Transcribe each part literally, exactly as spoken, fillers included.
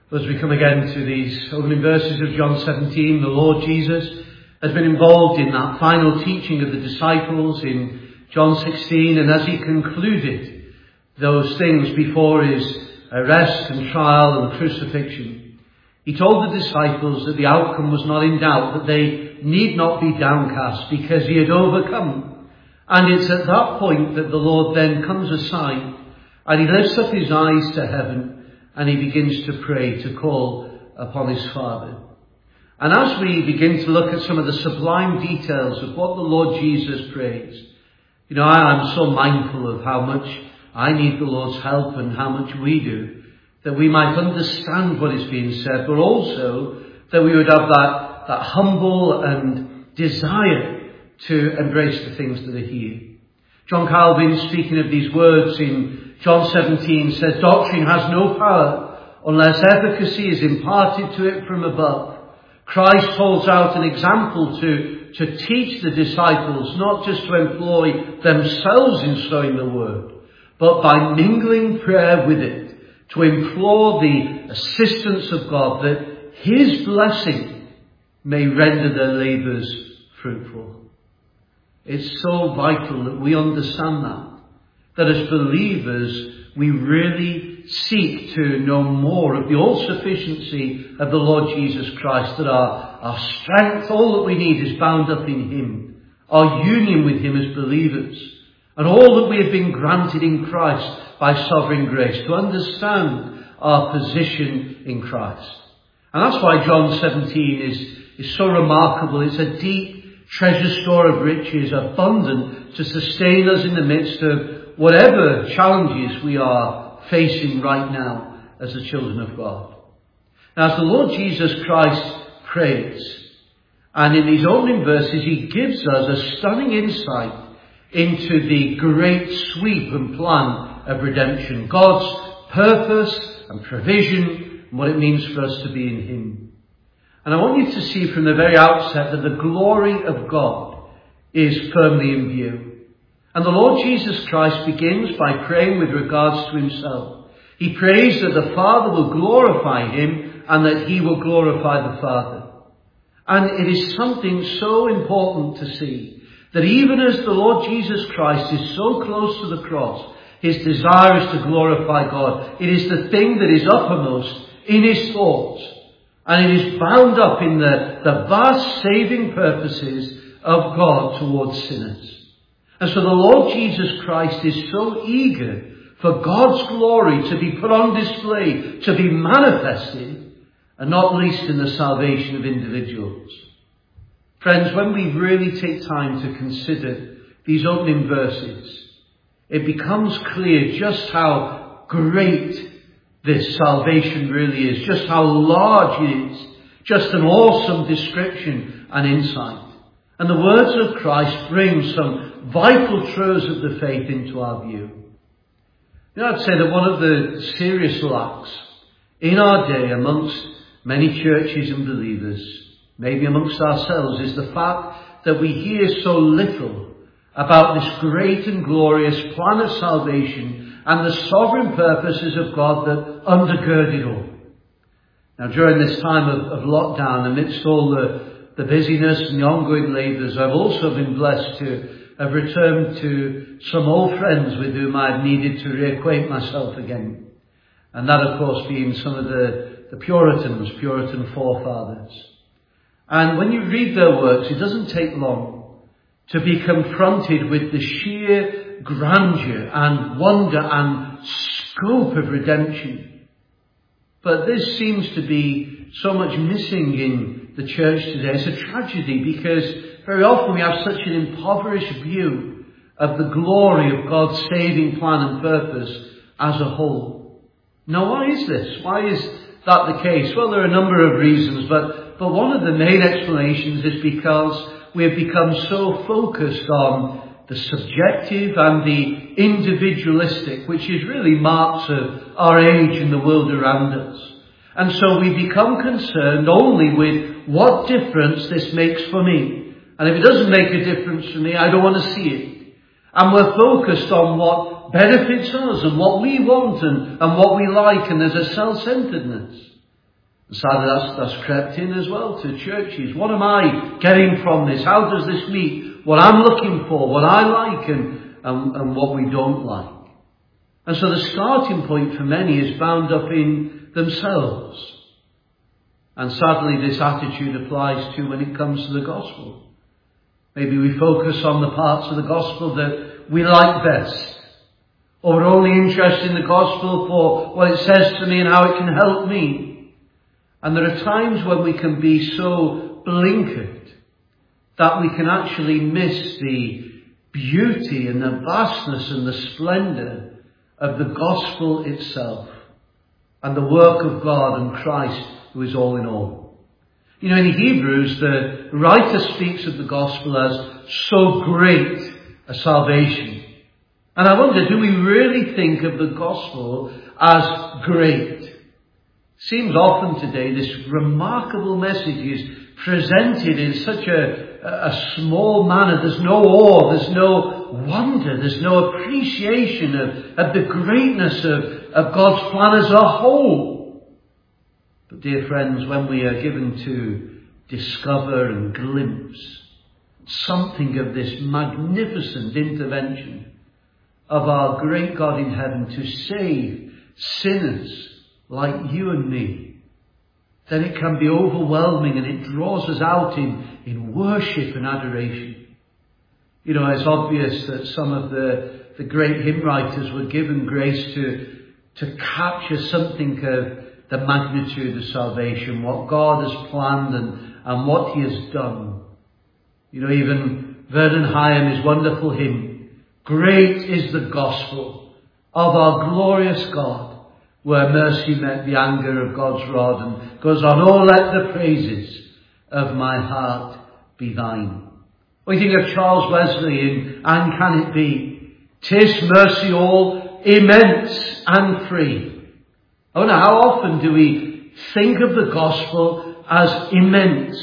As we come again to these opening verses of John seventeen, the Lord Jesus has been involved in that final teaching of the disciples in John sixteen, and as he concluded those things before his arrest and trial and crucifixion, he told the disciples that the outcome was not in doubt, that they need not be downcast because he had overcome. And it's at that point that the Lord then comes aside and he lifts up his eyes to heaven and he begins to pray, to call upon his Father. And as we begin to look at some of the sublime details of what the Lord Jesus prays, you know, I am so mindful of how much I need the Lord's help and how much we do, that we might understand what is being said, but also that we would have that, that humble and desire to embrace the things that are here. John Calvin, speaking of these words in John seventeen, says, "Doctrine has no power unless efficacy is imparted to it from above. Christ holds out an example to, to teach the disciples not just to employ themselves in sowing the word, but by mingling prayer with it, to implore the assistance of God that his blessing may render their labours fruitful." It's so vital that we understand that. That as believers, we really seek to know more of the all-sufficiency of the Lord Jesus Christ, that our, our strength, all that we need, is bound up in him, our union with him as believers, and all that we have been granted in Christ by sovereign grace, to understand our position in Christ. And that's why John seventeen is, is so remarkable. It's a deep treasure store of riches, abundant to sustain us in the midst of whatever challenges we are facing right now as the children of God. Now, as the Lord Jesus Christ prays, and in these opening verses he gives us a stunning insight into the great sweep and plan of redemption, God's purpose and provision, and what it means for us to be in him. And I want you to see from the very outset that the glory of God is firmly in view. And the Lord Jesus Christ begins by praying with regards to himself. He prays that the Father will glorify him and that he will glorify the Father. And it is something so important to see that even as the Lord Jesus Christ is so close to the cross, his desire is to glorify God. It is the thing that is uppermost in his thoughts. And it is bound up in the, the vast saving purposes of God towards sinners. And so the Lord Jesus Christ is so eager for God's glory to be put on display, to be manifested, and not least in the salvation of individuals. Friends, when we really take time to consider these opening verses, it becomes clear just how great this salvation really is, just how large it is, just an awesome description and insight. And the words of Christ bring some vital truths of the faith into our view. You know, I'd say that one of the serious lacks in our day amongst many churches and believers, maybe amongst ourselves, is the fact that we hear so little about this great and glorious plan of salvation and the sovereign purposes of God that undergird it all. Now, during this time of, of lockdown, amidst all the, the busyness and the ongoing labours, I've also been blessed to have returned to some old friends with whom I've needed to reacquaint myself again. And that, of course, being some of the, the Puritans, Puritan forefathers. And when you read their works, it doesn't take long to be confronted with the sheer grandeur and wonder and scope of redemption. But this seems to be so much missing in the church today. It's a tragedy because very often we have such an impoverished view of the glory of God's saving plan and purpose as a whole. Now, why is this? Why is that the case? Well, there are a number of reasons, but, but one of the main explanations is because we have become so focused on the subjective and the individualistic, which is really marks of our age and the world around us. And so we become concerned only with what difference this makes for me. And if it doesn't make a difference for me, I don't want to see it. And we're focused on what benefits us and what we want and, and what we like, and there's a self-centeredness. Sadly, that's, that's crept in as well to churches. What am I getting from this? How does this meet what I'm looking for, what I like and, and, and what we don't like? And so the starting point for many is bound up in themselves. And sadly, this attitude applies to when it comes to the gospel. Maybe we focus on the parts of the gospel that we like best. Or we're only interested in the gospel for what it says to me and how it can help me. And there are times when we can be so blinkered that we can actually miss the beauty and the vastness and the splendour of the gospel itself and the work of God and Christ, who is all in all. You know, in Hebrews, the writer speaks of the gospel as so great a salvation. And I wonder, do we really think of the gospel as great? Seems often today this remarkable message is presented in such a, a small manner. There's no awe, there's no wonder, there's no appreciation of, of the greatness of, of God's plan as a whole. But dear friends, when we are given to discover and glimpse something of this magnificent intervention of our great God in heaven to save sinners like you and me, then it can be overwhelming and it draws us out in, in worship and adoration. You know, it's obvious that some of the, the great hymn writers were given grace to, to capture something of the magnitude of salvation, what God has planned and, and what he has done. You know, even Vernon Hyam, his wonderful hymn, "Great is the gospel of our glorious God, where mercy met the anger of God's rod," and goes on, "Oh, let the praises of my heart be thine." We think of Charles Wesley in "And Can It Be?" "'Tis mercy all, immense and free." Oh, now, how often do we think of the gospel as immense?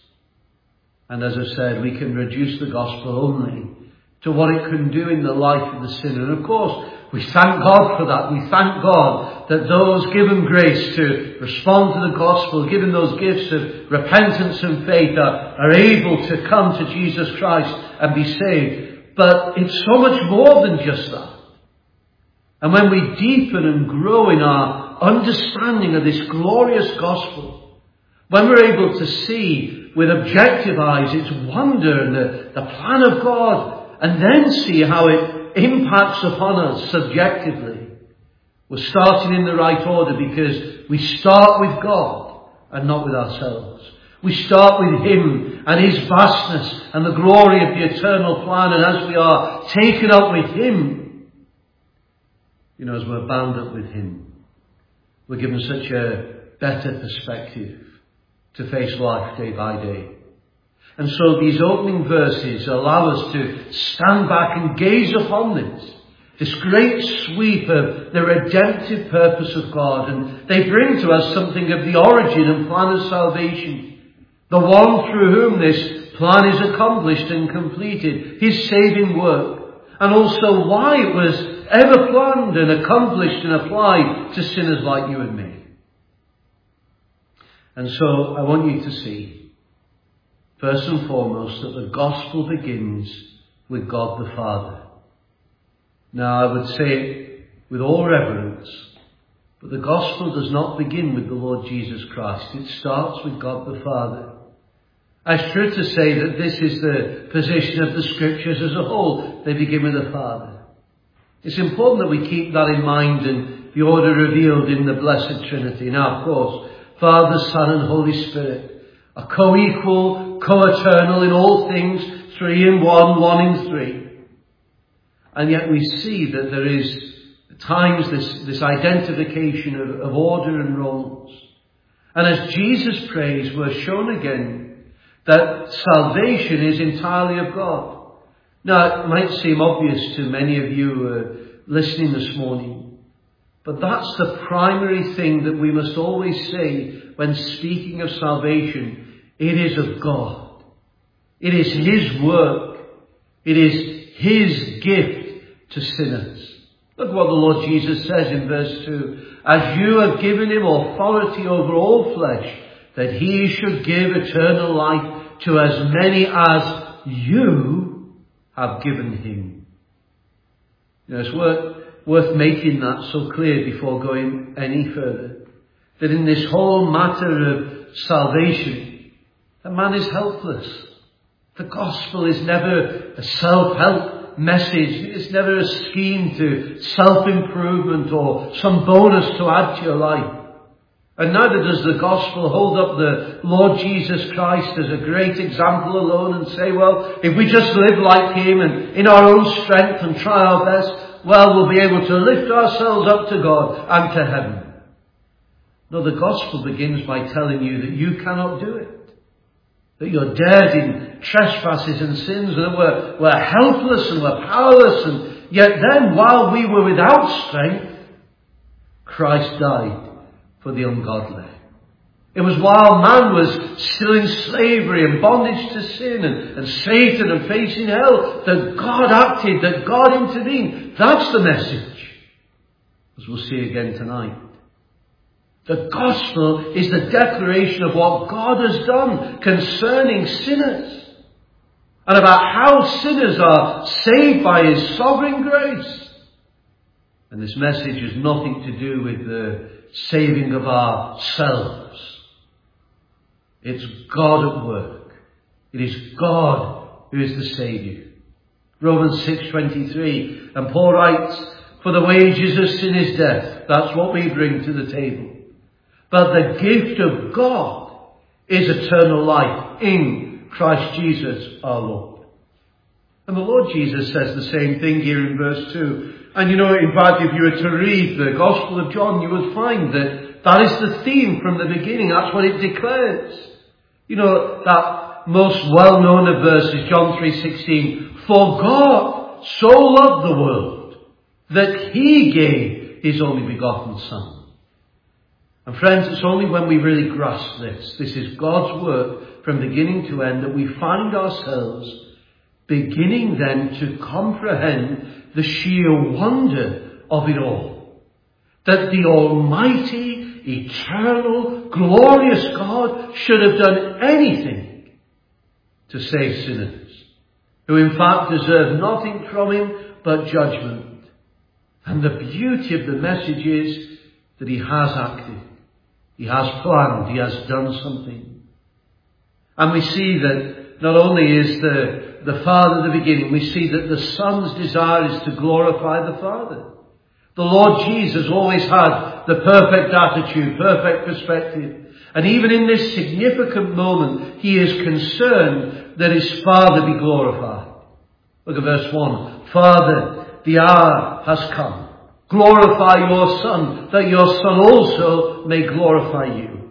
And as I said, we can reduce the gospel only to what it can do in the life of the sinner. And of course, we thank God for that. We thank God that those given grace to respond to the gospel, given those gifts of repentance and faith, are, are able to come to Jesus Christ and be saved. But it's so much more than just that. And when we deepen and grow in our understanding of this glorious gospel, when we're able to see with objective eyes its wonder and the, the plan of God, and then see how it impacts upon us subjectively, we're starting in the right order, because we start with God and not with ourselves. We start with him and his vastness and the glory of the eternal plan, and as we are taken up with him, you know, as we're bound up with him, we're given such a better perspective to face life day by day. And so these opening verses allow us to stand back and gaze upon this, this great sweep of the redemptive purpose of God. And they bring to us something of the origin and plan of salvation, the one through whom this plan is accomplished and completed, his saving work, and also why it was ever planned and accomplished and applied to sinners like you and me. And so I want you to see, first and foremost, that the gospel begins with God the Father. Now, I would say it with all reverence, but the gospel does not begin with the Lord Jesus Christ. It starts with God the Father. It's true to say that this is the position of the Scriptures as a whole. They begin with the Father. It's important that we keep that in mind and the order revealed in the Blessed Trinity. Now, of course, Father, Son and Holy Spirit are co-equal, co-eternal in all things, three in one, one in three. And yet we see that there is at times this, this identification of, of order and roles. And as Jesus prays, we're shown again that salvation is entirely of God. Now, it might seem obvious to many of you uh, listening this morning, but that's the primary thing that we must always say when speaking of salvation. It is of God. It is his work. It is his gift to sinners. Look what the Lord Jesus says in verse two. As you have given him authority over all flesh, that he should give eternal life to as many as you have given him. You know, it's worth, worth making that so clear before going any further. That in this whole matter of salvation, a man is helpless. The gospel is never a self-help message. It's never a scheme to self-improvement or some bonus to add to your life. And neither does the gospel hold up the Lord Jesus Christ as a great example alone and say, well, if we just live like him and in our own strength and try our best, well, we'll be able to lift ourselves up to God and to heaven. No, the gospel begins by telling you that you cannot do it. That you're dead in trespasses and sins, and that we're, we're helpless and we're powerless. And yet then, while we were without strength, Christ died for the ungodly. It was while man was still in slavery and bondage to sin and, and Satan and facing hell that God acted, that God intervened. That's the message, as we'll see again tonight. The gospel is the declaration of what God has done concerning sinners and about how sinners are saved by his sovereign grace. And this message has nothing to do with the saving of ourselves. It's God at work. It is God who is the Saviour. Romans six twenty-three, and Paul writes, for the wages of sin is death. That's what we bring to the table. But the gift of God is eternal life in Christ Jesus our Lord. And the Lord Jesus says the same thing here in verse two. And you know, in fact, if you were to read the Gospel of John, you would find that that is the theme from the beginning. That's what it declares. You know, that most well-known of verses, John three sixteen. For God so loved the world that he gave his only begotten Son. And friends, it's only when we really grasp this, this is God's work from beginning to end, that we find ourselves beginning then to comprehend the sheer wonder of it all. That the almighty, eternal, glorious God should have done anything to save sinners, who in fact deserve nothing from him but judgment. And the beauty of the message is that he has acted. He has planned. He has done something. And we see that not only is the, the Father the beginning, we see that the Son's desire is to glorify the Father. The Lord Jesus always had the perfect attitude, perfect perspective. And even in this significant moment, he is concerned that his Father be glorified. Look at verse one. Father, the hour has come. Glorify your Son, that your Son also may glorify you.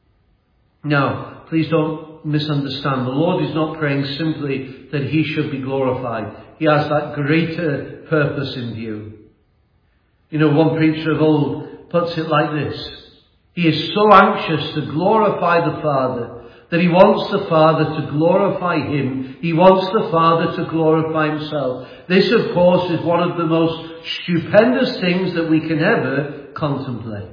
Now, please don't misunderstand. The Lord is not praying simply that he should be glorified. He has that greater purpose in view. You know, one preacher of old puts it like this. He is so anxious to glorify the Father that he wants the Father to glorify him. He wants the Father to glorify himself. This, of course, is one of the most stupendous things that we can ever contemplate.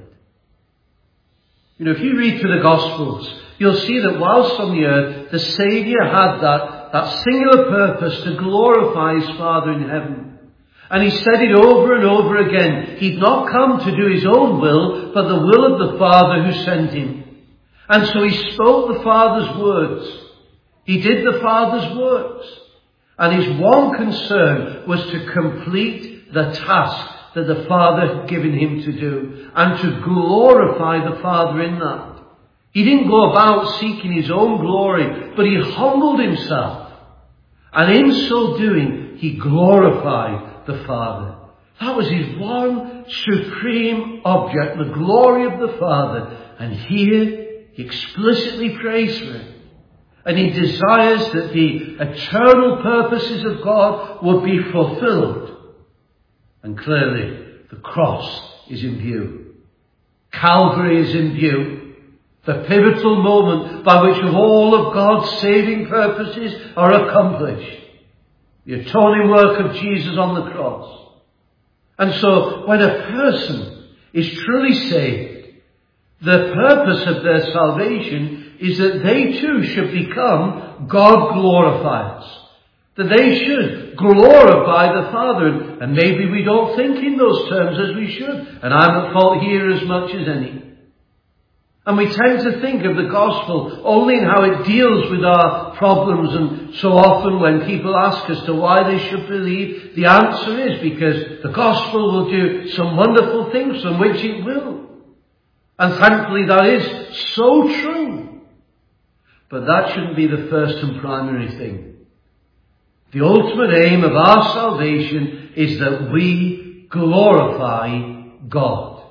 You know, if you read through the Gospels, you'll see that whilst on the earth, the Saviour had that, that singular purpose to glorify his Father in heaven. And he said it over and over again. He'd not come to do his own will, but the will of the Father who sent him. And so he spoke the Father's words. He did the Father's works. And his one concern was to complete the task that the Father had given him to do, and to glorify the Father in that. He didn't go about seeking his own glory, but he humbled himself. And in so doing, he glorified the Father. That was his one supreme object, the glory of the Father. And here he explicitly prays for it. And he desires that the eternal purposes of God would be fulfilled. And clearly, the cross is in view. Calvary is in view. The pivotal moment by which all of God's saving purposes are accomplished. The atoning work of Jesus on the cross. And so when a person is truly saved, the purpose of their salvation is that they too should become God glorifiers. That they should glorify the Father. And maybe we don't think in those terms as we should. And I'm at fault here as much as any. And we tend to think of the gospel only in how it deals with our problems. And so often when people ask us to why they should believe, the answer is because the gospel will do some wonderful things, from which it will. And thankfully that is so true. But that shouldn't be the first and primary thing. The ultimate aim of our salvation is that we glorify God.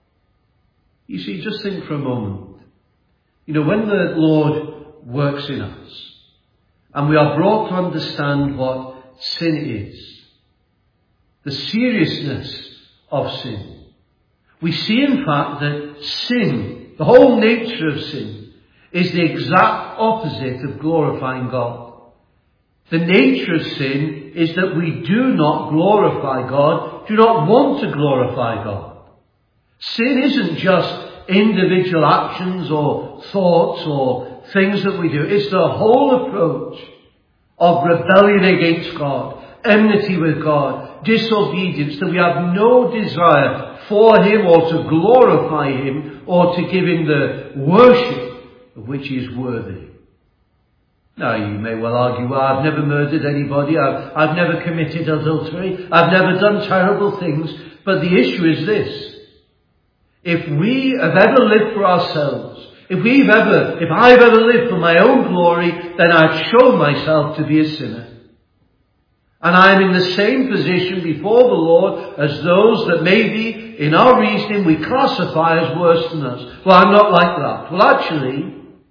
You see, just think for a moment. You know, when the Lord works in us, and we are brought to understand what sin is, the seriousness of sin, we see in fact that sin, the whole nature of sin, is the exact opposite of glorifying God. The nature of sin is that we do not glorify God, do not want to glorify God. Sin isn't just individual actions or thoughts or things that we do. It's the whole approach of rebellion against God, enmity with God, disobedience, that we have no desire for Him or to glorify Him or to give Him the worship of which He is worthy. Now, you may well argue, well, I've never murdered anybody, I've, I've never committed adultery, I've never done terrible things. But the issue is this. If we have ever lived for ourselves, if we've ever, if I've ever lived for my own glory, then I've shown myself to be a sinner. And I'm in the same position before the Lord as those that maybe in our reasoning we classify as worse than us. Well, I'm not like that. Well, actually,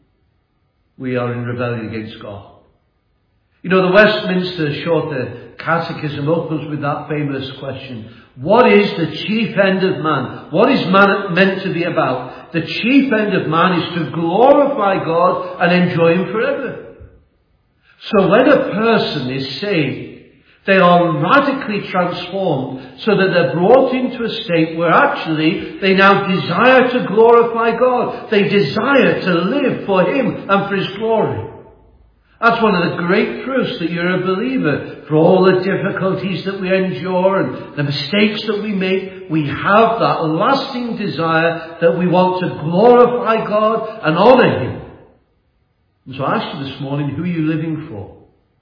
we are in rebellion against God. You know, the Westminster Shorter Catechism opens with that famous question. What is the chief end of man? What is man meant to be about? The chief end of man is to glorify God and enjoy Him forever. So when a person is saved, they are radically transformed so that they're brought into a state where actually they now desire to glorify God. They desire to live for Him and for His glory. That's one of the great proofs that you're a believer. For all the difficulties that we endure and the mistakes that we make, we have that lasting desire that we want to glorify God and honour Him. And so I ask you this morning, who are you living for?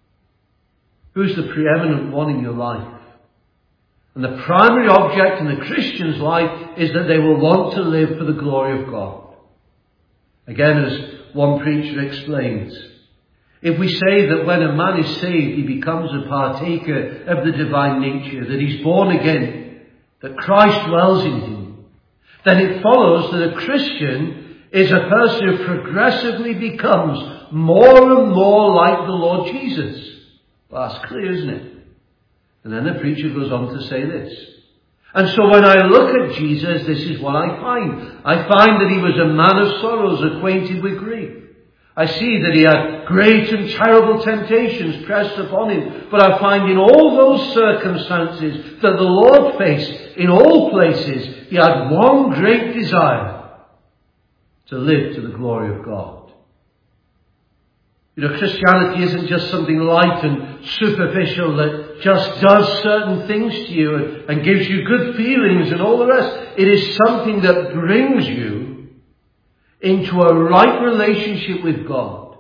Who's the preeminent one in your life? And the primary object in the Christian's life is that they will want to live for the glory of God. Again, as one preacher explains, if we say that when a man is saved, he becomes a partaker of the divine nature, that he's born again, that Christ dwells in him, then it follows that a Christian is a person who progressively becomes more and more like the Lord Jesus. Well, that's clear, isn't it? And then the preacher goes on to say this. And so when I look at Jesus, this is what I find. I find that He was a man of sorrows, acquainted with grief. I see that He had great and terrible temptations pressed upon Him. But I find in all those circumstances that the Lord faced, in all places, He had one great desire: to live to the glory of God. You know, Christianity isn't just something light and superficial that just does certain things to you and, and gives you good feelings and all the rest. It is something that brings you into a right relationship with God.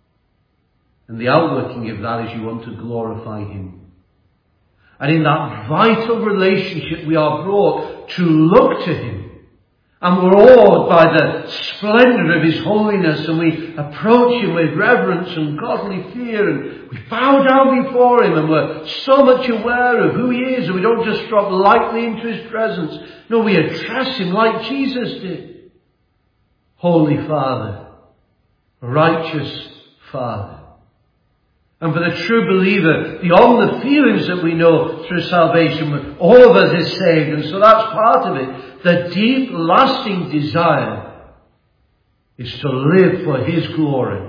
And the outworking of that is you want to glorify Him. And in that vital relationship we are brought to look to Him. And we're awed by the splendour of His holiness, and we approach Him with reverence and godly fear, and we bow down before Him, and we're so much aware of who He is, and we don't just drop lightly into His presence. No, we address Him like Jesus did. Holy Father, righteous Father. And for the true believer, beyond the feelings that we know through salvation, all of us is saved, and so that's part of it. The deep, lasting desire is to live for His glory,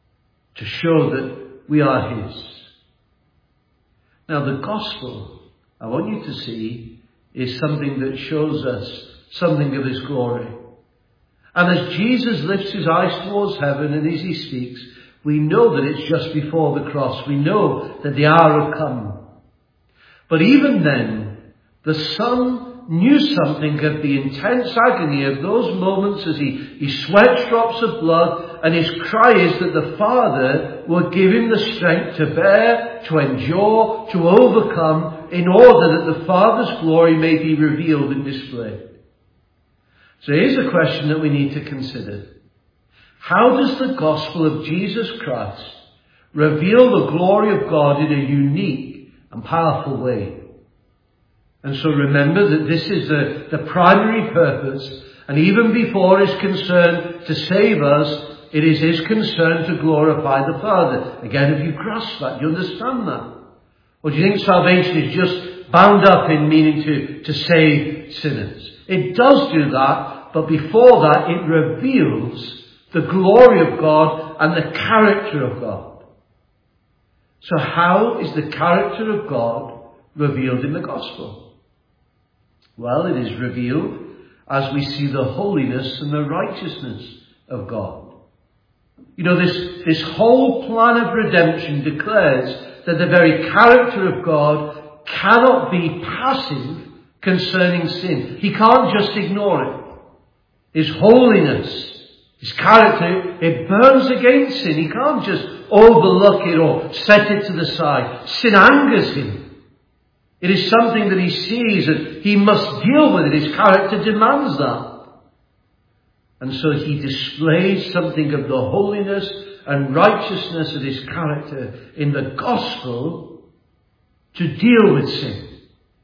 to show that we are His. Now, the gospel I want you to see, is something that shows us something of his glory. And as Jesus lifts his eyes towards heaven and as he speaks, we know that it's just before the cross. We know that the hour had come. But even then, the Son knew something of the intense agony of those moments as he, he sweats drops of blood, and his cry is that the Father will give him the strength to bear, to endure, to overcome, in order that the Father's glory may be revealed and displayed. So here's a question that we need to consider. How does the gospel of Jesus Christ reveal the glory of God in a unique and powerful way? And so remember that this is the, the primary purpose, and even before his concern to save us, it is his concern to glorify the Father. Again, if you grasp that, you understand that. Or do you think salvation is just bound up in meaning to, to save sinners? It does do that, but before that it reveals the glory of God and the character of God. So how is the character of God revealed in the gospel? Well, it is revealed as we see the holiness and the righteousness of God. You know, this, this whole plan of redemption declares that the very character of God cannot be passive concerning sin. He can't just ignore it. His holiness, his character, it burns against sin. He can't just overlook it or set it to the side. Sin angers him. It is something that he sees and he must deal with it. His character demands that. And so he displays something of the holiness and righteousness of his character in the gospel to deal with sin.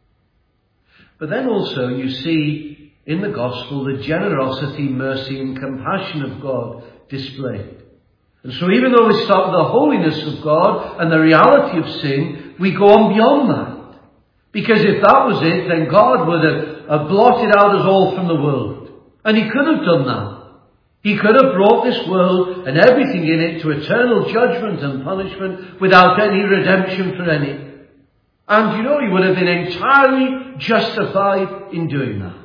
But then also you see in the gospel the generosity, mercy and compassion of God displayed. And so even though we start with the holiness of God and the reality of sin, we go on beyond that. Because if that was it, then God would have, have blotted out us all from the world. And he could have done that. He could have brought this world and everything in it to eternal judgment and punishment without any redemption for any. And you know, he would have been entirely justified in doing that.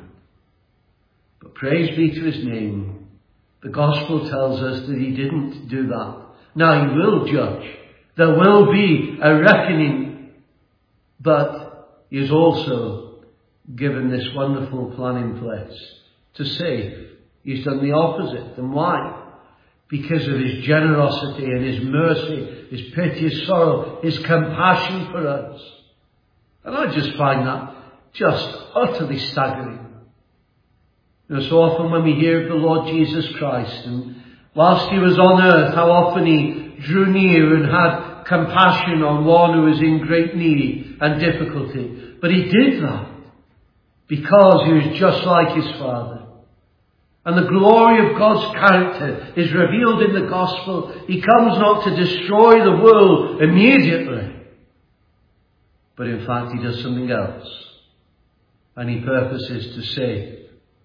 But praise be to his name, the gospel tells us that he didn't do that. Now he will judge. There will be a reckoning. But he has also given this wonderful plan in place to save. He's done the opposite. And why? Because of his generosity and his mercy, his pity, his sorrow, his compassion for us. And I just find that just utterly staggering. You know, so often when we hear of the Lord Jesus Christ, and whilst he was on earth, how often he drew near and had compassion on one who was in great need and difficulty. But he did that because he was just like his Father. And the glory of God's character is revealed in the gospel. He comes not to destroy the world immediately, but in fact he does something else. And he purposes to save.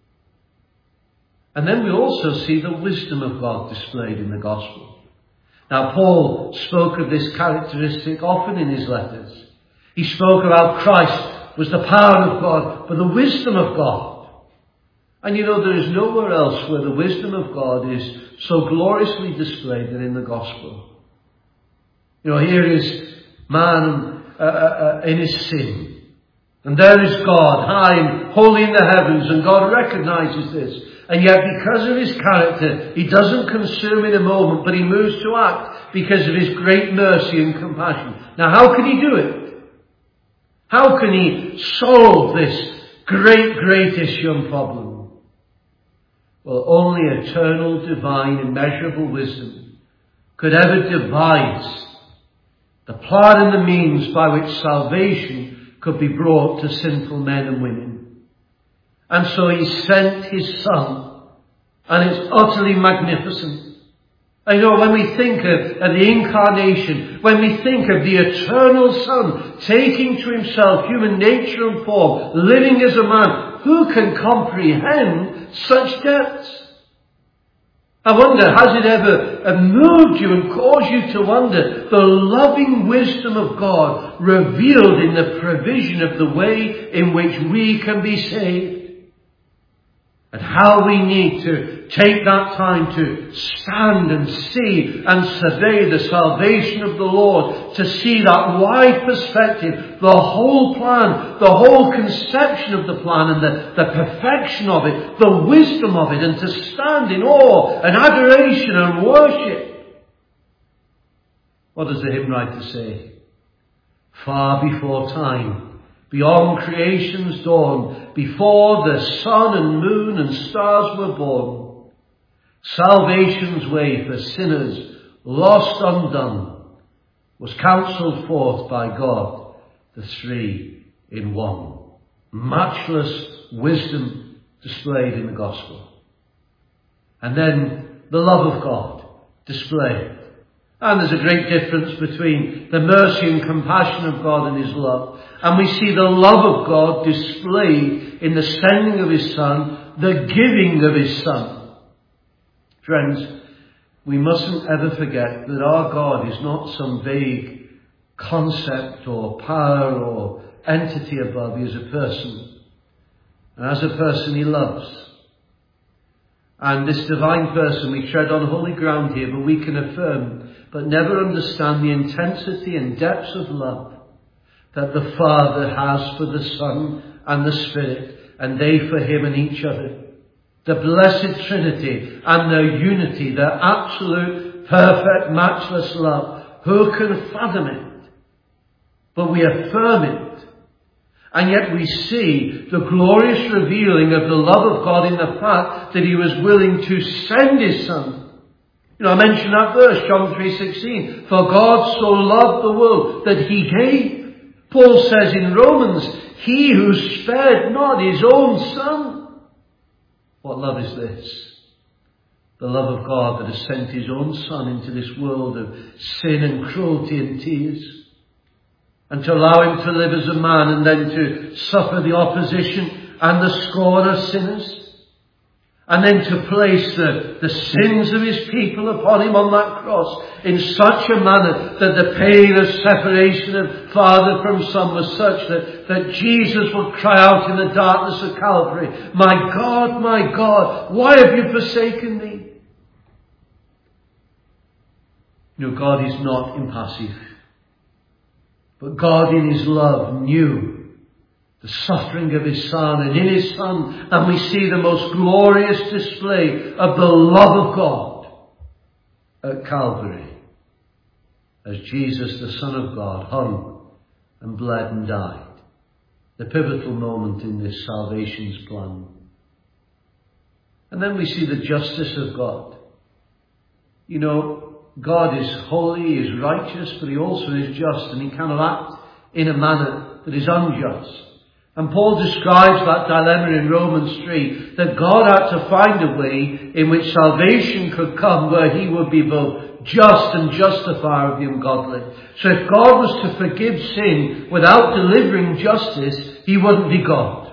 And then we also see the wisdom of God displayed in the gospel. Now Paul spoke of this characteristic often in his letters. He spoke about Christ was the power of God, but the wisdom of God. And you know, there is nowhere else where the wisdom of God is so gloriously displayed than in the gospel. You know, here is man uh, uh, in his sin. And there is God, high and holy in the heavens, and God recognizes this. And yet because of his character, he doesn't consume in a moment, but he moves to act because of his great mercy and compassion. Now how can he do it? How can he solve this great, great issue and problem? Well, only eternal, divine, immeasurable wisdom could ever devise the plan and the means by which salvation could be brought to sinful men and women. And so he sent his Son, and it's utterly magnificent. I know when we think of, of the incarnation, when we think of the eternal Son taking to himself human nature and form, living as a man, who can comprehend such depths? I wonder, has it ever moved you and caused you to wonder the loving wisdom of God revealed in the provision of the way in which we can be saved? And how we need to take that time to stand and see and survey the salvation of the Lord, to see that wide perspective, the whole plan, the whole conception of the plan and the, the perfection of it, the wisdom of it, and to stand in awe and adoration and worship. What does the hymn writer say? Far before time, beyond creation's dawn, before the sun and moon and stars were born, salvation's way for sinners lost undone was counselled forth by God, the three in one. Matchless wisdom displayed in the gospel. And then the love of God displayed. And there's a great difference between the mercy and compassion of God and his love. And we see the love of God displayed in the sending of his Son, the giving of his Son. Friends, we mustn't ever forget that our God is not some vague concept or power or entity above. He is a person. And as a person he loves. And this divine person, we tread on holy ground here, but we can affirm but never understand the intensity and depths of love that the Father has for the Son and the Spirit, and they for him and each other. The blessed Trinity and their unity, their absolute, perfect, matchless love. Who can fathom it? But we affirm it. And yet we see the glorious revealing of the love of God in the fact that he was willing to send his Son. You know, I mentioned that verse, John three sixteen. For God so loved the world that he gave. Paul says in Romans, he who spared not his own Son. What love is this? The love of God that has sent his own Son into this world of sin and cruelty and tears. And to allow him to live as a man and then to suffer the opposition and the scorn of sinners. And then to place the, the sins of his people upon him on that cross in such a manner that the pain of separation of Father from Son was such that, that Jesus would cry out in the darkness of Calvary, my God, my God, why have you forsaken me? You know, God is not impassive. But God in his love knew the suffering of his Son, and in his Son, and we see the most glorious display of the love of God at Calvary, as Jesus, the Son of God, hung and bled and died. The pivotal moment in this salvation's plan. And then we see the justice of God. You know, God is holy, he is righteous, but he also is just, and he cannot act in a manner that is unjust. And Paul describes that dilemma in Romans three, that God had to find a way in which salvation could come where he would be both just and justifier of the ungodly. So if God was to forgive sin without delivering justice, he wouldn't be God.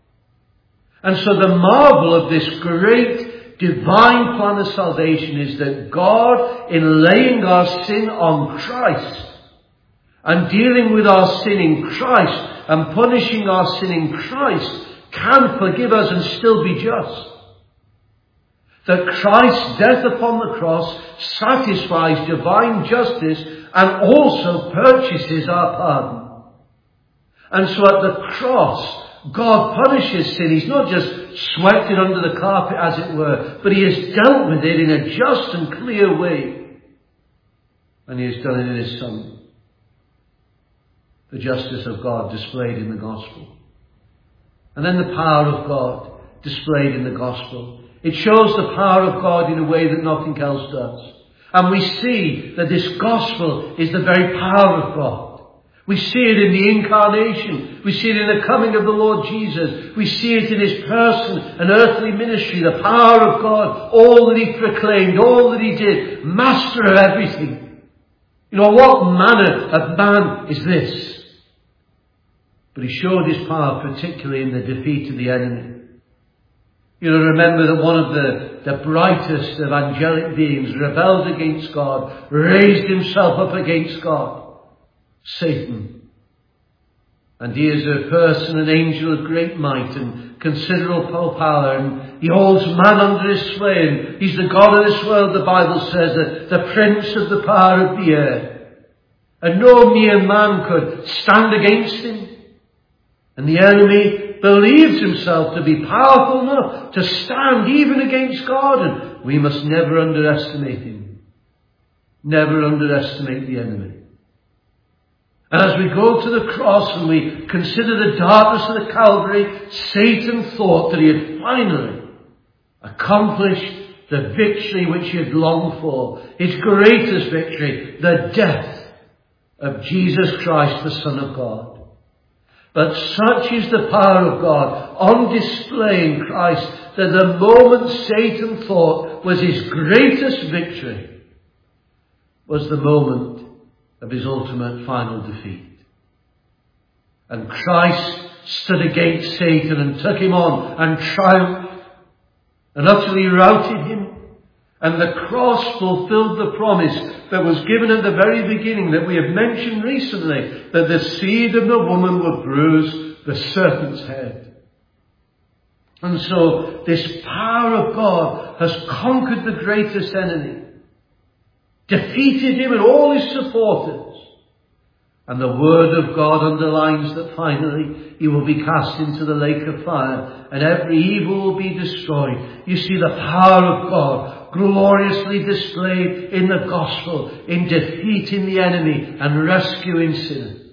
And so the marvel of this great divine plan of salvation is that God, in laying our sin on Christ and dealing with our sin in Christ, and punishing our sin in Christ, can forgive us and still be just. That Christ's death upon the cross satisfies divine justice and also purchases our pardon. And so at the cross, God punishes sin. He's not just swept it under the carpet, as it were, but he has dealt with it in a just and clear way. And he has done it in his Son. The justice of God displayed in the gospel. And then the power of God displayed in the gospel. It shows the power of God in a way that nothing else does. And we see that this gospel is the very power of God. We see it in the incarnation. We see it in the coming of the Lord Jesus. We see it in his person and earthly ministry. The power of God, all that he proclaimed, all that he did, master of everything. You know, what manner of man is this? But he showed his power particularly in the defeat of the enemy. You know, remember that one of the the, the brightest of angelic beings, rebelled against God, raised himself up against God, Satan. And he is a person, an angel of great might and considerable power, and he holds man under his sway, and he's the God of this world, the Bible says, the, the prince of the power of the air. And no mere man could stand against him. And the enemy believes himself to be powerful enough to stand even against God, and we must never underestimate him. Never underestimate the enemy. And as we go to the cross and we consider the darkness of the Calvary, Satan thought that he had finally accomplished the victory which he had longed for, his greatest victory, the death of Jesus Christ, the Son of God. But such is the power of God on display in Christ that the moment Satan thought was his greatest victory was the moment of his ultimate final defeat. And Christ stood against Satan and took him on and triumphed and utterly routed him. And the cross fulfilled the promise that was given at the very beginning, that we have mentioned recently, that the seed of the woman would bruise the serpent's head. And so this power of God has conquered the greatest enemy, defeated him and all his supporters. And the word of God underlines that finally he will be cast into the lake of fire and every evil will be destroyed. You see the power of God gloriously displayed in the gospel, in defeating the enemy and rescuing sinners.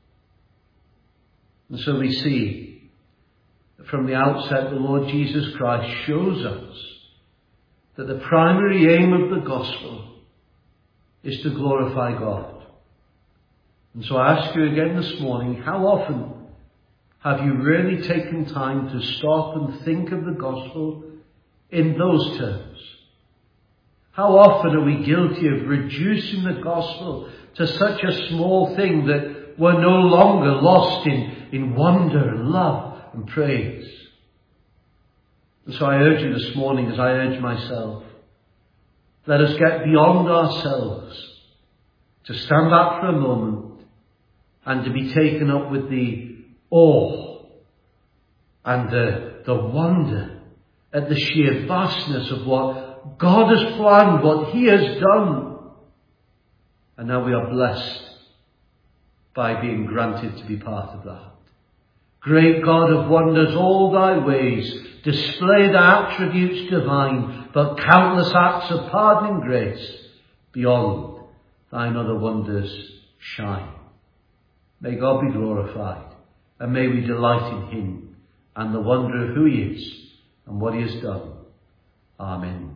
And so we see that from the outset the Lord Jesus Christ shows us that the primary aim of the gospel is to glorify God. And so I ask you again this morning, how often have you really taken time to stop and think of the gospel in those terms? How often are we guilty of reducing the gospel to such a small thing that we're no longer lost in, in wonder and love and praise? And so I urge you this morning, as I urge myself, let us get beyond ourselves, to stand back for a moment and to be taken up with the awe and the, the wonder at the sheer vastness of what God has planned, what he has done. And now we are blessed by being granted to be part of that. Great God of wonders, all thy ways display thy attributes divine, but countless acts of pardoning grace beyond thine other wonders shine. May God be glorified, and may we delight in him and the wonder of who he is and what he has done. Amen.